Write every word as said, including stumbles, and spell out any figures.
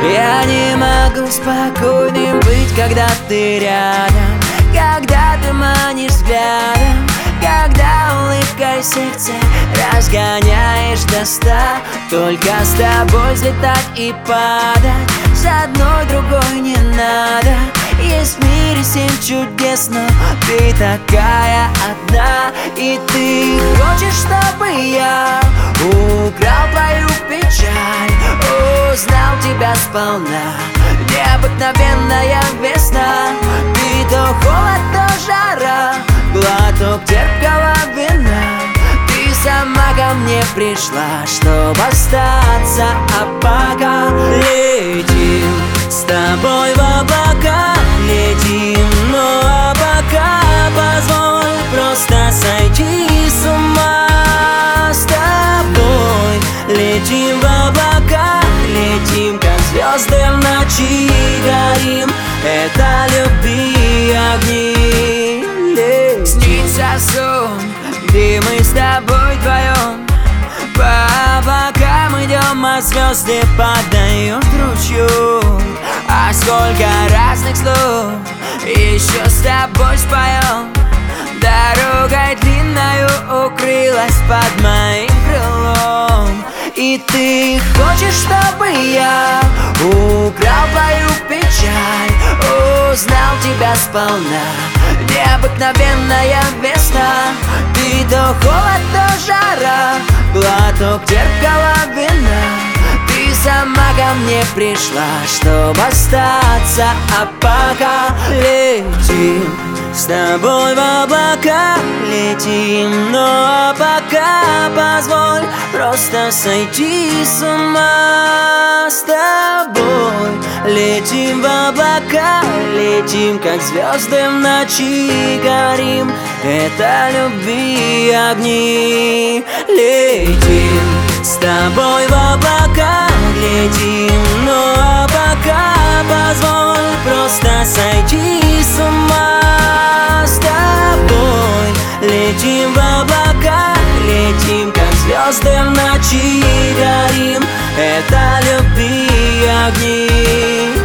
Я не могу спокойным быть, когда ты рядом, когда ты манишь взглядом, когда улыбкой сердце разгоняешь до ста. Только с тобой взлетать и падать, с одной другой не надо. Есть в мире семь чудес, но ты такая одна. И ты хочешь, чтобы я украл твою печаль, узнал тебя сполна. Необыкновенная весна, ты то холод, то жара, глоток терпкого вина. Ты сама ко мне пришла, чтобы остаться, а пока летим с тобой в облака, летим, ну а пока позволь просто сойти с ума. С тобой летим в облака, летим, как звезды в ночи горим. Это любви огни. Снится сон, где мы с тобой вдвоем, по облакам идем, а звезды падают ручью. А сколько разных слов еще с тобой споем. Дорогой длинною укрылась под моим крылом. И ты хочешь, чтобы я украл твою печаль, узнал тебя сполна. Необыкновенная весна, ты то холод, то жара, глоток терпкого вина. Ты сама ко мне пришла, чтобы остаться, а пока летим с тобой в облака, летим, но пока позволь просто сойти с ума. С тобой летим в облака, летим, как звезды в ночи горим. Это любви огни. Летим с тобой в облака, летим, но а пока позволь просто сойти с ума. С тобой летим в облака, летим, как звезды в ночи горим. Это любви огни.